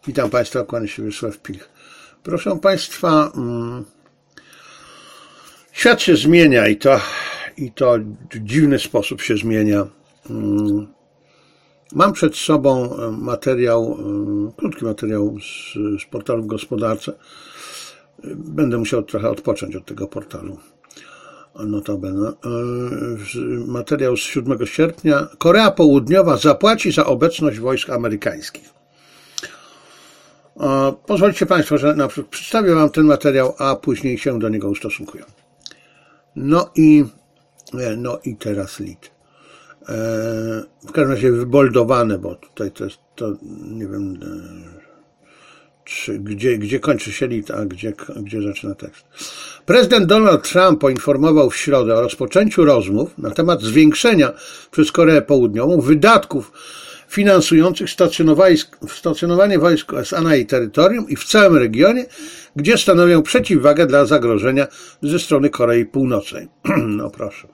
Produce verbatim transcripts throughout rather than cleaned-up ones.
Witam Państwa, kłania się Wiesław Pilch. Proszę Państwa, świat się zmienia i to, i to w dziwny sposób się zmienia. Mam przed sobą materiał, krótki materiał z, z portalu w Gospodarce. Będę musiał trochę odpocząć od tego portalu. Notabene. Materiał z siódmego sierpnia. Korea Południowa zapłaci za obecność wojsk amerykańskich. Pozwolicie Państwo, że na przykład przedstawię Wam ten materiał, a później się do niego ustosunkuję. No i, no i teraz lit. W każdym razie wyboldowane, bo tutaj to jest, to nie wiem, czy, gdzie, gdzie kończy się lit, a gdzie, gdzie zaczyna tekst. Prezydent Donald Trump poinformował w środę o rozpoczęciu rozmów na temat zwiększenia przez Koreę Południową wydatków finansujących stacjonowanie wojsk U S A na jej terytorium i w całym regionie, gdzie stanowią przeciwwagę dla zagrożenia ze strony Korei Północnej. No proszę.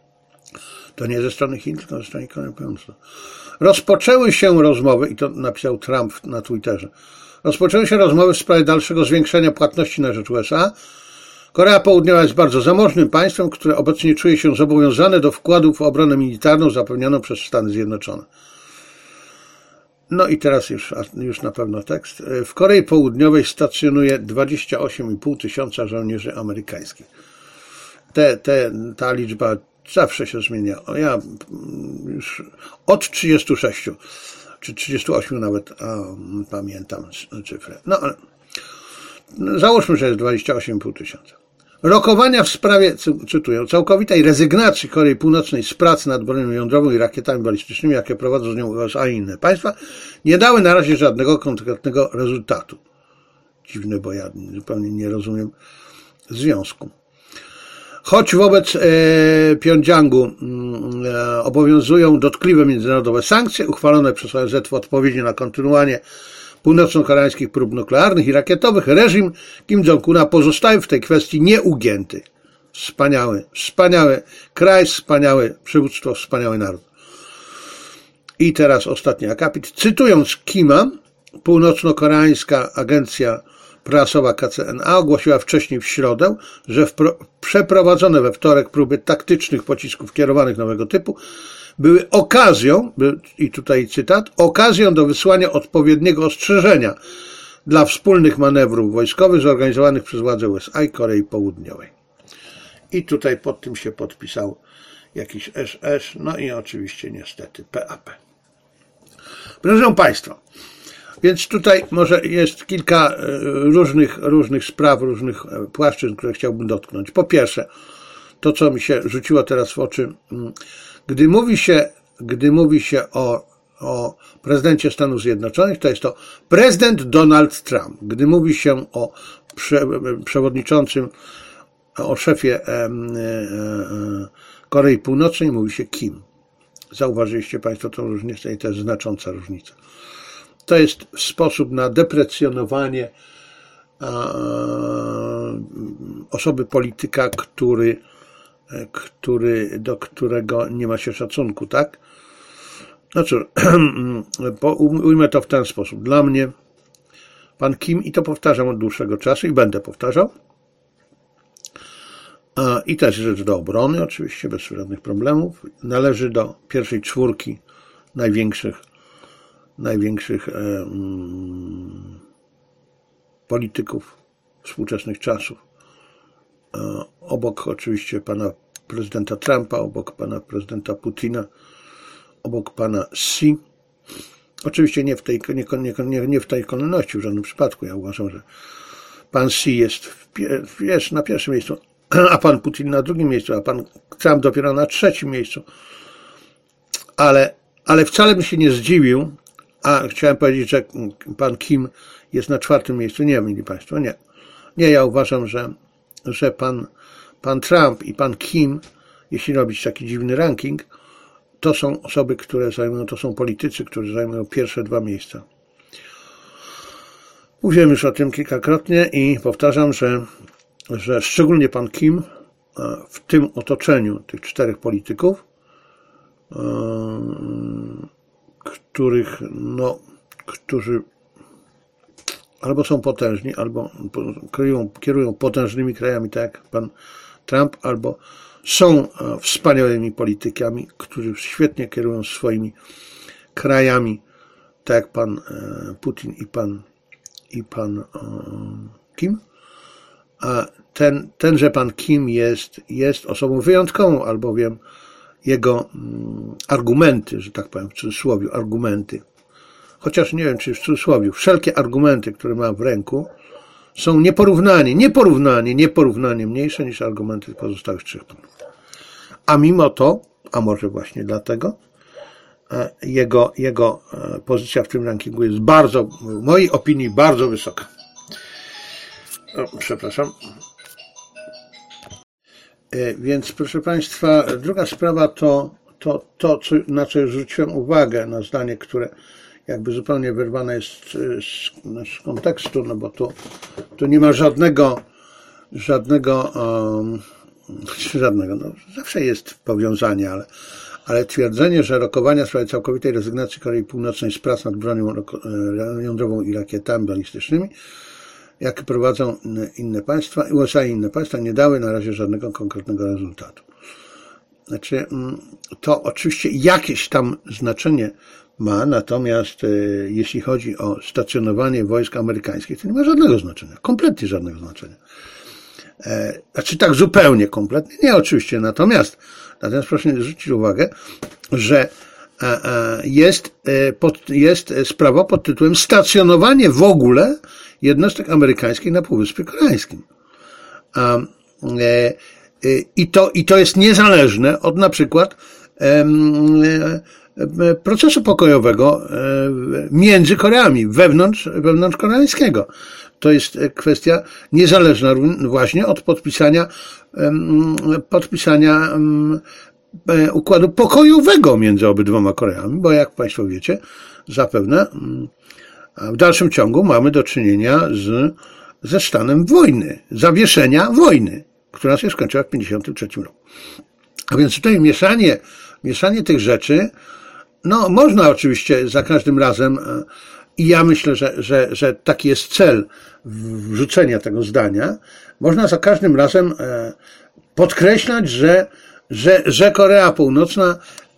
To nie ze strony Chin, tylko ze strony Korei Północnej. Rozpoczęły się rozmowy, i to napisał Trump na Twitterze, rozpoczęły się rozmowy w sprawie dalszego zwiększenia płatności na rzecz U S A. Korea Południowa jest bardzo zamożnym państwem, które obecnie czuje się zobowiązane do wkładów w obronę militarną zapewnioną przez Stany Zjednoczone. No i teraz już, już na pewno tekst. W Korei Południowej stacjonuje dwadzieścia osiem i pół tysiąca żołnierzy amerykańskich. Te, te, ta liczba zawsze się zmienia. Ja już od trzydziestu sześciu czy trzydziestu ośmiu nawet a, pamiętam cyfrę. No ale załóżmy, że jest dwadzieścia osiem i pół tysiąca. Rokowania w sprawie, cytuję, całkowitej rezygnacji Korei Północnej z pracy nad bronią jądrową i rakietami balistycznymi, jakie prowadzą z nią U S A i inne państwa, nie dały na razie żadnego konkretnego rezultatu. Dziwne, bo ja zupełnie nie rozumiem związku. Choć wobec e, Pjongjangu e, obowiązują dotkliwe międzynarodowe sankcje uchwalone przez O N Z w odpowiedzi na kontynuowanie północno-koreańskich prób nuklearnych i rakietowych, reżim Kim Jong-una pozostaje w tej kwestii nieugięty. Wspaniały, wspaniały kraj, wspaniałe przywództwo, wspaniały naród. I teraz ostatni akapit. Cytując Kima, północno-koreańska agencja prasowa K C N A ogłosiła wcześniej w środę, że przeprowadzone we wtorek próby taktycznych pocisków kierowanych nowego typu były okazją, i tutaj cytat, okazją do wysłania odpowiedniego ostrzeżenia dla wspólnych manewrów wojskowych zorganizowanych przez władze U S A i Korei Południowej. I tutaj pod tym się podpisał jakiś S S, no i oczywiście niestety P A P. Proszę Państwa, więc tutaj może jest kilka różnych, różnych spraw, różnych płaszczyzn, które chciałbym dotknąć. Po pierwsze, to co mi się rzuciło teraz w oczy, gdy mówi się, gdy mówi się o, o prezydencie Stanów Zjednoczonych, to jest to prezydent Donald Trump. Gdy mówi się o prze, przewodniczącym, o szefie e, e, Korei Północnej, mówi się Kim. Zauważyliście Państwo tą różnicę i to jest znacząca różnica. To jest sposób na deprecjonowanie a, osoby polityka, który, który, do którego nie ma się szacunku, tak? No cóż, ujmę to w ten sposób. Dla mnie pan Kim, i to powtarzam od dłuższego czasu i będę powtarzał, i też rzecz do obrony, oczywiście, bez żadnych problemów, należy do pierwszej czwórki największych największych e, mm, polityków współczesnych czasów. E, obok oczywiście pana prezydenta Trumpa, obok pana prezydenta Putina, obok pana Xi. Oczywiście nie w tej, nie, nie, nie w tej kolejności w żadnym przypadku. Ja uważam, że pan Xi jest, w, jest na pierwszym miejscu, a pan Putin na drugim miejscu, a pan Trump dopiero na trzecim miejscu. Ale, ale wcale bym się nie zdziwił, a chciałem powiedzieć, że pan Kim jest na czwartym miejscu. Nie, mili Państwo, nie. Nie, ja uważam, że, że pan, pan Trump i pan Kim, jeśli robić taki dziwny ranking, to są osoby, które zajmują, to są politycy, którzy zajmują pierwsze dwa miejsca. Mówiłem już o tym kilkakrotnie i powtarzam, że, że szczególnie pan Kim w tym otoczeniu tych czterech polityków, których, no, którzy albo są potężni, albo kierują, kierują potężnymi krajami, tak jak pan Trump, albo są wspaniałymi politykami, którzy świetnie kierują swoimi krajami, tak jak pan Putin i pan, i pan Kim. A ten, tenże pan Kim jest, jest osobą wyjątkową, albowiem jego argumenty, że tak powiem w cudzysłowie, argumenty, chociaż nie wiem, czy w cudzysłowie, wszelkie argumenty, które ma w ręku, są nieporównanie, nieporównanie, nieporównanie mniejsze niż argumenty pozostałych trzech panów. A mimo to, a może właśnie dlatego, jego, jego pozycja w tym rankingu jest bardzo, w mojej opinii, bardzo wysoka. O, przepraszam. Więc, proszę państwa, druga sprawa to, to, to co, na co zwróciłem uwagę, na zdanie, które jakby zupełnie wyrwane jest z, z kontekstu, no bo tu, tu nie ma żadnego, żadnego, um, żadnego, no zawsze jest powiązanie, ale, ale twierdzenie, że rokowania w sprawie całkowitej rezygnacji Korei Północnej z prac nad bronią jądrową i rakietami balistycznymi, jakie prowadzą inne państwa, U S A i inne państwa, nie dały na razie żadnego konkretnego rezultatu. Znaczy, to oczywiście jakieś tam znaczenie ma, natomiast e, jeśli chodzi o stacjonowanie wojsk amerykańskich, to nie ma żadnego znaczenia, kompletnie żadnego znaczenia. E, znaczy tak zupełnie kompletnie, nie oczywiście, natomiast, natomiast proszę zwrócić uwagę, że e, e, jest, e, pod, jest sprawa pod tytułem stacjonowanie w ogóle jednostek amerykańskich na Półwyspie Koreańskim. A, e, e, i, to, I to jest niezależne od na przykład e, e, procesu pokojowego między Koreami, wewnątrz, wewnątrz koreańskiego. To jest kwestia niezależna właśnie od podpisania, podpisania układu pokojowego między obydwoma Koreami, bo jak państwo wiecie, zapewne w dalszym ciągu mamy do czynienia z, ze stanem wojny, zawieszenia wojny, która się skończyła w tysiąc dziewięćset pięćdziesiątym trzecim roku. A więc tutaj mieszanie, mieszanie tych rzeczy, no można oczywiście za każdym razem, i ja myślę, że, że, że taki jest cel wrzucenia tego zdania, można za każdym razem podkreślać, że, że, że Korea Północna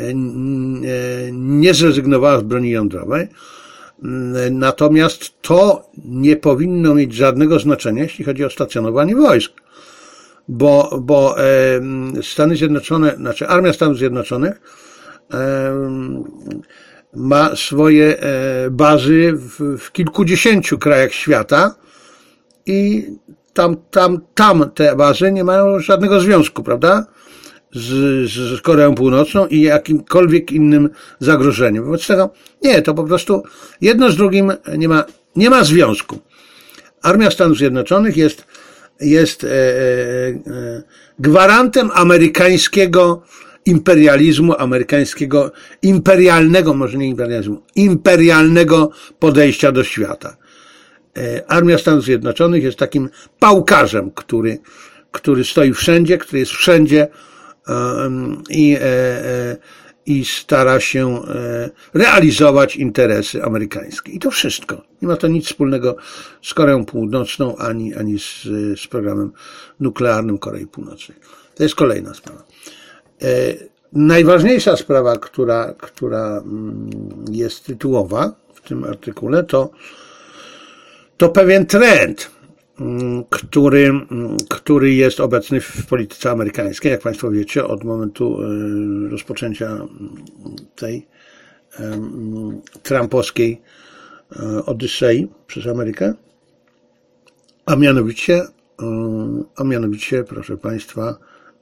nie zrezygnowała z broni jądrowej, natomiast to nie powinno mieć żadnego znaczenia, jeśli chodzi o stacjonowanie wojsk, bo, bo Stany Zjednoczone, znaczy Armia Stanów Zjednoczonych ma swoje bazy w, w kilkudziesięciu krajach świata i tam, tam, tam te bazy nie mają żadnego związku, prawda, z, z Koreą Północną i jakimkolwiek innym zagrożeniem. Wobec tego nie, to po prostu jedno z drugim nie ma, nie ma związku. Armia Stanów Zjednoczonych jest, jest e, e, gwarantem amerykańskiego imperializmu, amerykańskiego imperialnego, może nie imperializmu, imperialnego podejścia do świata. Armia Stanów Zjednoczonych jest takim pałkarzem, który, który stoi wszędzie, który jest wszędzie um, i, e, i stara się realizować interesy amerykańskie. I to wszystko. Nie ma to nic wspólnego z Koreą Północną, ani, ani z, z programem nuklearnym Korei Północnej. To jest kolejna sprawa. Najważniejsza sprawa, która, która jest tytułowa w tym artykule, to, to pewien trend, który, który jest obecny w polityce amerykańskiej, jak państwo wiecie, od momentu rozpoczęcia tej trumpowskiej odysei przez Amerykę, a mianowicie, a mianowicie, proszę państwa,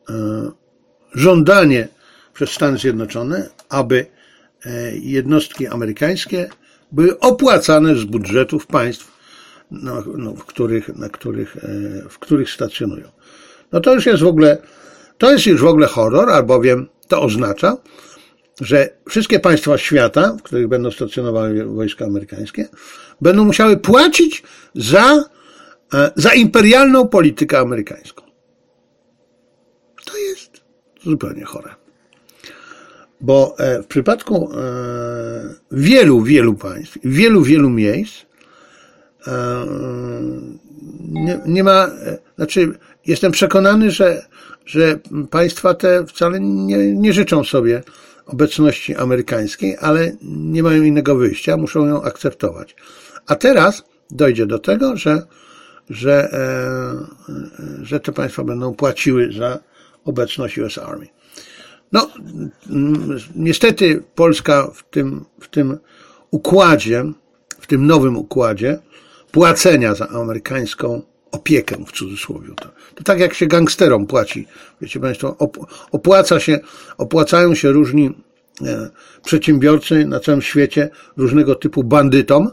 żądanie przez Stany Zjednoczone, aby jednostki amerykańskie były opłacane z budżetów państw, no, no, w których, na których, w których stacjonują. No to już jest w ogóle, to jest już w ogóle horror, albowiem to oznacza, że wszystkie państwa świata, w których będą stacjonowały wojska amerykańskie, będą musiały płacić za, za imperialną politykę amerykańską. To jest zupełnie chore. Bo w przypadku wielu, wielu państw, wielu, wielu miejsc nie, nie ma, znaczy jestem przekonany, że, że państwa te wcale nie, nie życzą sobie obecności amerykańskiej, ale nie mają innego wyjścia, muszą ją akceptować. A teraz dojdzie do tego, że, że, że te państwa będą płaciły za obecność U S Army. No, niestety Polska w tym, w tym układzie, w tym nowym układzie płacenia za amerykańską opiekę, w cudzysłowie. To, to tak jak się gangsterom płaci. Wiecie państwo, opłaca się, opłacają się różni e, przedsiębiorcy na całym świecie, różnego typu bandytom.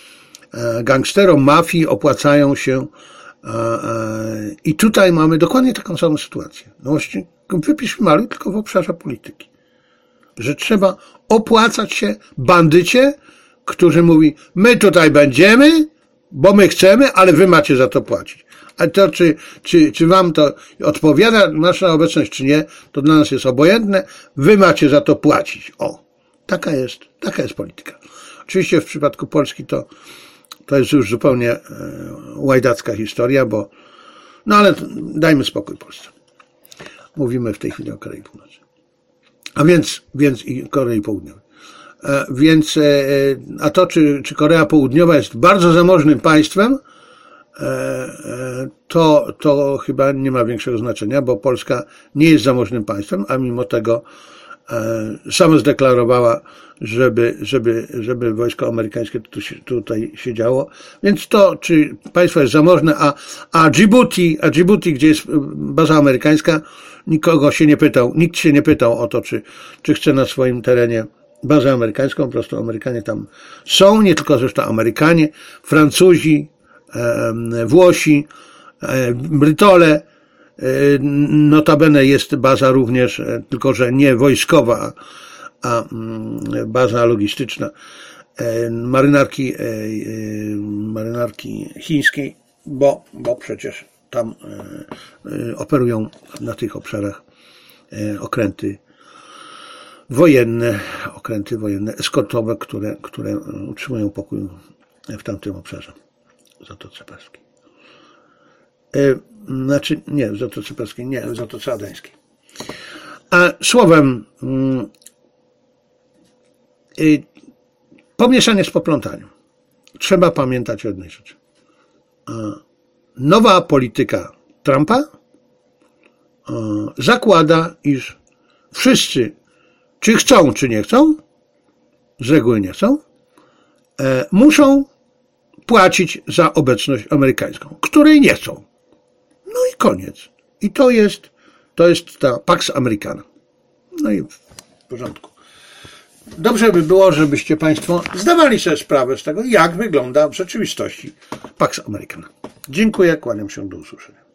E, gangsterom, mafii opłacają się e, e, i tutaj mamy dokładnie taką samą sytuację. No właśnie, wypisz maluj tylko w obszarze polityki. Że trzeba opłacać się bandycie, którzy mówi, my tutaj będziemy, bo my chcemy, ale wy macie za to płacić. A to, czy, czy, czy wam to odpowiada nasza obecność, czy nie, to dla nas jest obojętne, wy macie za to płacić. O, taka jest, taka jest polityka. Oczywiście w przypadku Polski to, to jest już zupełnie e, łajdacka historia, bo, no ale dajmy spokój Polsce. Mówimy w tej chwili o Korei Północnej. A więc, więc i Korei Południowej. E, więc, e, a to, czy, czy Korea Południowa jest bardzo zamożnym państwem, e, e, to, to chyba nie ma większego znaczenia, bo Polska nie jest zamożnym państwem, a mimo tego e, sama zdeklarowała, żeby, żeby, żeby wojsko amerykańskie tu, tutaj siedziało. Więc to, czy państwo jest zamożne, a, a Djibouti, a Djibouti, gdzie jest baza amerykańska, nikogo się nie pytał, nikt się nie pytał o to, czy, czy chce na swoim terenie bazę amerykańską, po prostu Amerykanie tam są, nie tylko zresztą Amerykanie, Francuzi, e, Włosi, e, Brytole, e, notabene jest baza również, e, tylko że nie wojskowa, a, a baza logistyczna e, marynarki, e, e, marynarki chińskiej, bo, bo przecież tam e, e, operują na tych obszarach e, okręty wojenne, okręty wojenne, eskortowe, które, które utrzymują pokój w tamtym obszarze, w Zatoce Perskiej. E, znaczy, nie, w Zatoce Perskiej, nie, w Zatoce Adeńskiej. A słowem, e, pomieszanie z poplątaniem. Trzeba pamiętać o jednej rzeczy. E, nowa polityka Trumpa e, zakłada, iż wszyscy, czy chcą, czy nie chcą, z reguły nie chcą, e, muszą płacić za obecność amerykańską, której nie chcą. No i koniec. I to jest, to jest ta Pax Americana. No i w porządku. Dobrze by było, żebyście państwo zdawali sobie sprawę z tego, jak wygląda w rzeczywistości Pax Americana. Dziękuję, kłaniam się, do usłyszenia.